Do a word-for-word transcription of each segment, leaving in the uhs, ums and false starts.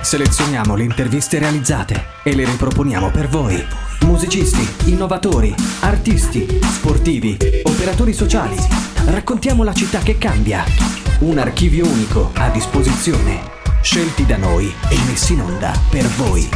Selezioniamo le interviste realizzate e le riproponiamo per voi. Musicisti, innovatori, artisti, sportivi, operatori sociali. Raccontiamo la città che cambia. Un archivio unico a disposizione. Scelti da noi e messi in onda per voi.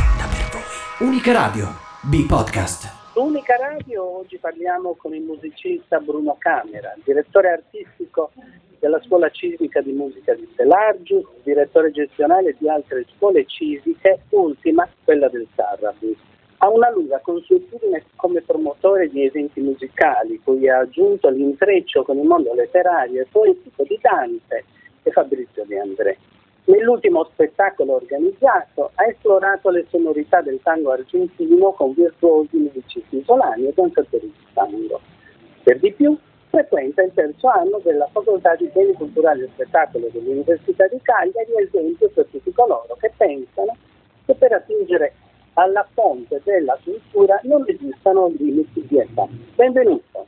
Unica Radio, B-Podcast. Unica Radio, oggi parliamo con il musicista Bruno Camera, direttore artistico della Scuola Civica di Musica di Stellargius, direttore gestionale di altre scuole civiche, ultima quella del Sarrabus. Ha una lunga consuetudine come promotore di eventi musicali, cui ha aggiunto l'intreccio con il mondo letterario e poetico di Dante e Fabrizio De André. Nell'ultimo spettacolo organizzato ha esplorato le sonorità del tango argentino con virtuosi musicisti isolani e danzatori di tango. Per di più, frequenta il terzo anno della Facoltà di Beni Culturali e Spettacolo dell'Università di Cagliari, esempio per tutti coloro che pensano che per attingere alla fonte della cultura non esistano limiti di età. Benvenuto.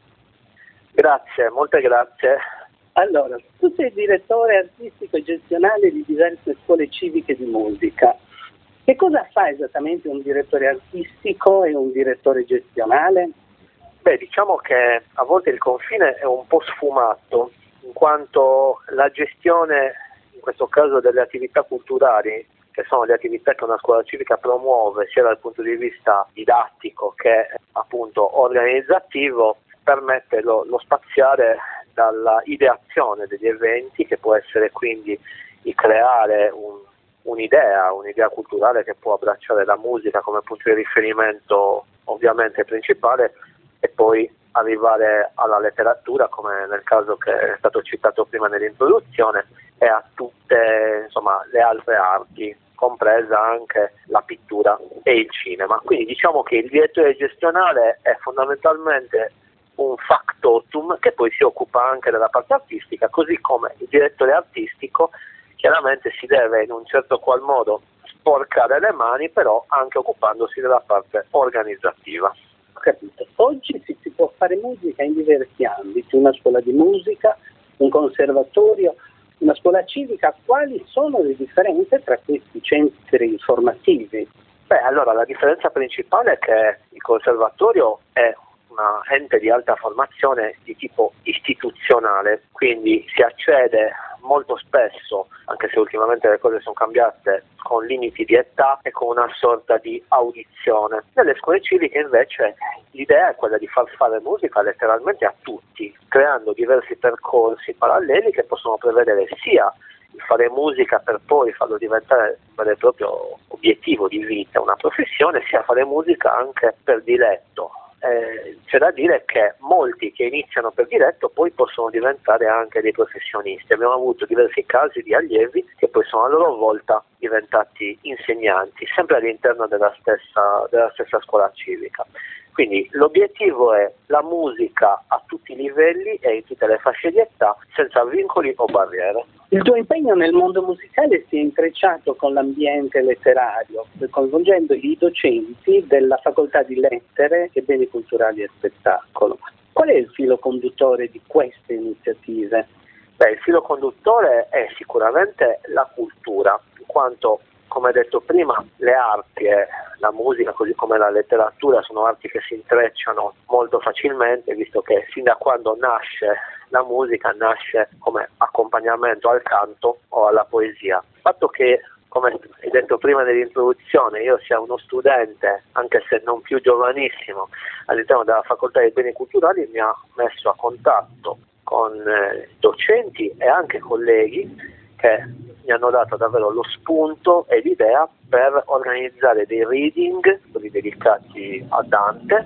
Grazie, molte grazie. Allora, tu sei direttore artistico e gestionale di diverse scuole civiche di musica. Che cosa fa esattamente un direttore artistico e un direttore gestionale? Beh, diciamo che a volte il confine è un po' sfumato, in quanto la gestione, in questo caso delle attività culturali, che sono le attività che una scuola civica promuove sia dal punto di vista didattico che appunto organizzativo, permette lo, lo spaziare dalla ideazione degli eventi, che può essere quindi di creare un, un'idea, un'idea culturale che può abbracciare la musica come punto di riferimento ovviamente principale, e poi arrivare alla letteratura, come nel caso che è stato citato prima nell'introduzione, e a tutte insomma le altre arti, compresa anche la pittura e il cinema. Quindi diciamo che il direttore gestionale è fondamentalmente un factotum che poi si occupa anche della parte artistica, così come il direttore artistico chiaramente si deve in un certo qual modo sporcare le mani, però anche occupandosi della parte organizzativa. Capito. Oggi si, si può fare musica in diversi ambiti, una scuola di musica, un conservatorio, una scuola civica. Quali sono le differenze tra questi centri formativi? Beh, allora la differenza principale è che il conservatorio è una ente di alta formazione di tipo istituzionale, quindi si accede molto spesso, anche se ultimamente le cose sono cambiate, con limiti di età e con una sorta di audizione. Nelle scuole civiche invece l'idea è quella di far fare musica letteralmente a tutti, creando diversi percorsi paralleli che possono prevedere sia il fare musica per poi farlo diventare un vero e proprio obiettivo di vita, una professione, sia fare musica anche per diletto. Eh, c'è da dire che molti che iniziano per diletto poi possono diventare anche dei professionisti. Abbiamo avuto diversi casi di allievi che poi sono a loro volta diventati insegnanti, sempre all'interno della stessa, della stessa scuola civica. Quindi l'obiettivo è la musica a tutti i livelli e in tutte le fasce di età, senza vincoli o barriere. Il tuo impegno nel mondo musicale si è intrecciato con l'ambiente letterario, coinvolgendo i docenti della Facoltà di Lettere e Beni Culturali e Spettacolo. Qual è il filo conduttore di queste iniziative? Beh, il filo conduttore è sicuramente la cultura, in quanto, come detto prima, le arti e la musica, così come la letteratura, sono arti che si intrecciano molto facilmente, visto che sin da quando nasce la musica nasce come accompagnamento al canto o alla poesia. Il fatto che, come hai detto prima nell'introduzione, io sia uno studente, anche se non più giovanissimo, all'interno della Facoltà dei Beni Culturali, mi ha messo a contatto con eh, docenti e anche colleghi che mi hanno dato davvero lo spunto e l'idea per organizzare dei reading, quelli dedicati a Dante,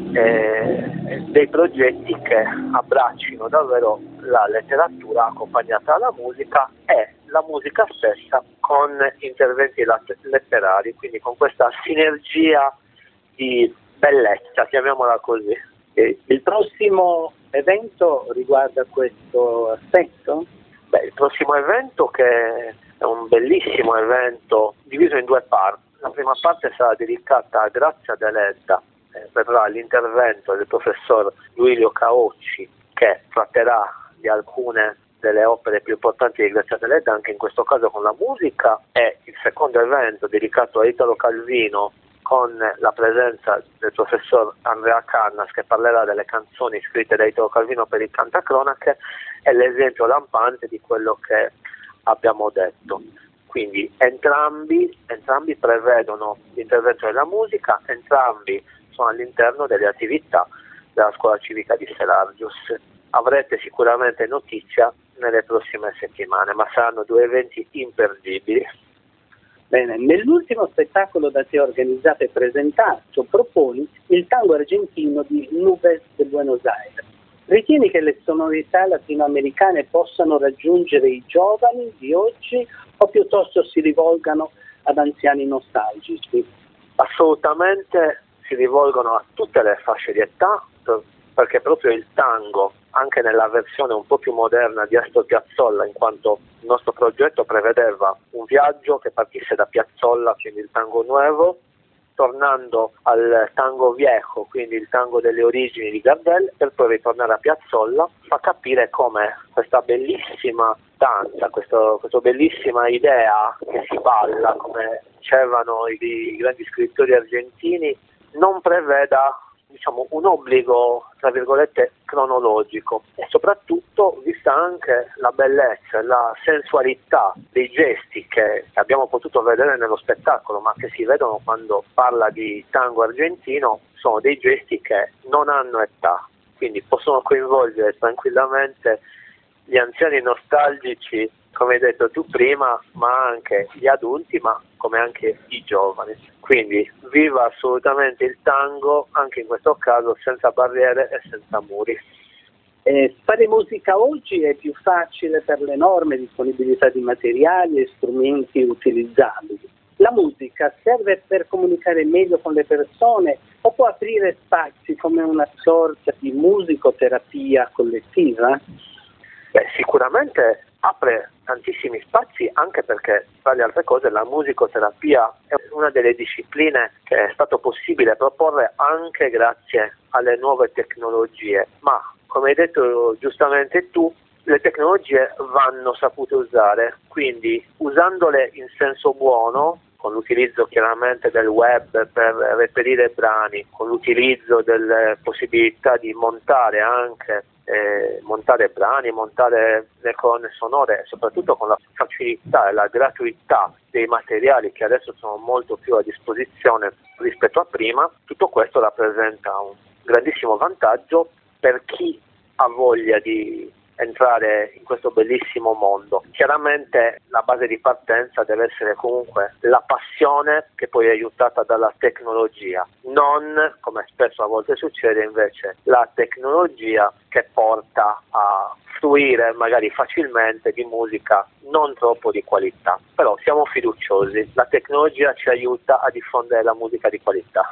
eh, dei progetti che abbraccino davvero la letteratura accompagnata alla musica e la musica stessa con interventi letterari, quindi con questa sinergia di bellezza, chiamiamola così. Il prossimo evento riguarda questo aspetto? Beh, il prossimo evento, che è un bellissimo evento diviso in due parti. La prima parte sarà dedicata a Grazia Deledda, eh, verrà l'intervento del professor Duilio Caocci, che tratterà di alcune delle opere più importanti di Grazia Deledda, anche in questo caso con la musica, e il secondo evento dedicato a Italo Calvino con la presenza del professor Andrea Cannas, che parlerà delle canzoni scritte da Italo Calvino per il Cantacronache, è l'esempio lampante di quello che abbiamo detto. Quindi entrambi, entrambi prevedono l'intervento della musica, entrambi sono all'interno delle attività della scuola civica di Selargius. Avrete sicuramente notizia nelle prossime settimane, ma saranno due eventi imperdibili. Bene, nell'ultimo spettacolo da te organizzato e presentato proponi il tango argentino di Nubes de Buenos Aires. Ritieni che le sonorità latinoamericane possano raggiungere i giovani di oggi o piuttosto si rivolgano ad anziani nostalgici? Assolutamente si rivolgono a tutte le fasce di età, perché proprio il tango, anche nella versione un po' più moderna di Astor Piazzolla, in quanto il nostro progetto prevedeva un viaggio che partisse da Piazzolla, quindi il tango nuovo, tornando al tango viejo, quindi il tango delle origini di Gardel, per poi ritornare a Piazzolla, fa capire come questa bellissima danza, questo, questa bellissima idea che si balla, come dicevano i, i grandi scrittori argentini, non preveda, diciamo, un obbligo, tra virgolette, cronologico, e soprattutto vista anche la bellezza e la sensualità dei gesti che abbiamo potuto vedere nello spettacolo, ma che si vedono quando parla di tango argentino, sono dei gesti che non hanno età, quindi possono coinvolgere tranquillamente gli anziani nostalgici, come hai detto tu prima, ma anche gli adulti, ma come anche i giovani. Quindi viva assolutamente il tango, anche in questo caso senza barriere e senza muri. Eh, fare musica oggi è più facile per l'enorme disponibilità di materiali e strumenti utilizzabili. La musica serve per comunicare meglio con le persone o può aprire spazi come una sorta di musicoterapia collettiva? Beh, sicuramente apre tantissimi spazi, anche perché, tra le altre cose, la musicoterapia è una delle discipline che è stato possibile proporre anche grazie alle nuove tecnologie, ma come hai detto giustamente tu, le tecnologie vanno sapute usare, quindi usandole in senso buono, con l'utilizzo chiaramente del web per reperire brani, con l'utilizzo delle possibilità di montare anche eh, montare brani, montare le colonne sonore, soprattutto con la facilità e la gratuità dei materiali che adesso sono molto più a disposizione rispetto a prima. Tutto questo rappresenta un grandissimo vantaggio per chi ha voglia di entrare in questo bellissimo mondo. Chiaramente la base di partenza deve essere comunque la passione, che poi è aiutata dalla tecnologia, non, come spesso a volte succede invece, la tecnologia che porta a fruire magari facilmente di musica non troppo di qualità. Però siamo fiduciosi, la tecnologia ci aiuta a diffondere la musica di qualità.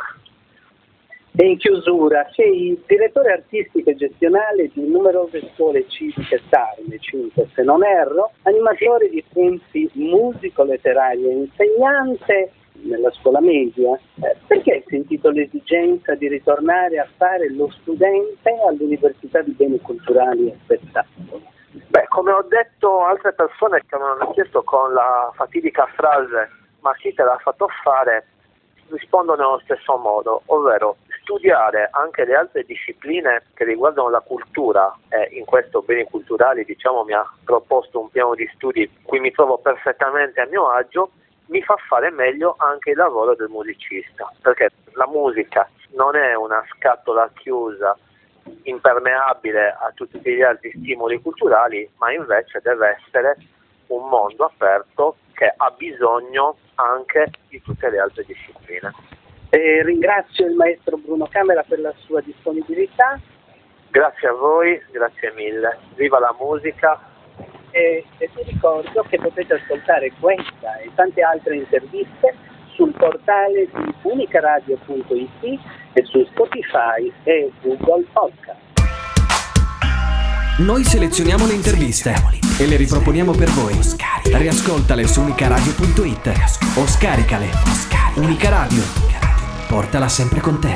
E in chiusura, sei direttore artistico e gestionale di numerose scuole civiche sarde, cinque se non erro, animatore di eventi musico-letterario e insegnante nella scuola media. Eh, perché hai sentito l'esigenza di ritornare a fare lo studente all'Università di Beni Culturali e Spettacolo? Beh, come ho detto altre persone che mi hanno chiesto con la fatidica frase "ma chi te l'ha fatto fare?", rispondo nello stesso modo, ovvero studiare anche le altre discipline che riguardano la cultura, e in questo Beni Culturali diciamo mi ha proposto un piano di studi in cui mi trovo perfettamente a mio agio, mi fa fare meglio anche il lavoro del musicista, perché la musica non è una scatola chiusa impermeabile a tutti gli altri stimoli culturali, ma invece deve essere un mondo aperto che ha bisogno anche di tutte le altre discipline. E ringrazio il maestro Bruno Camera per la sua disponibilità. Grazie a voi, grazie mille. Viva la musica. E, e vi ricordo che potete ascoltare questa e tante altre interviste sul portale di unicaradio punto it e su Spotify e Google Podcast. Noi selezioniamo le interviste e le riproponiamo per voi. Riascoltale su unicaradio punto it o scaricale. Unica Radio. Portala sempre con te.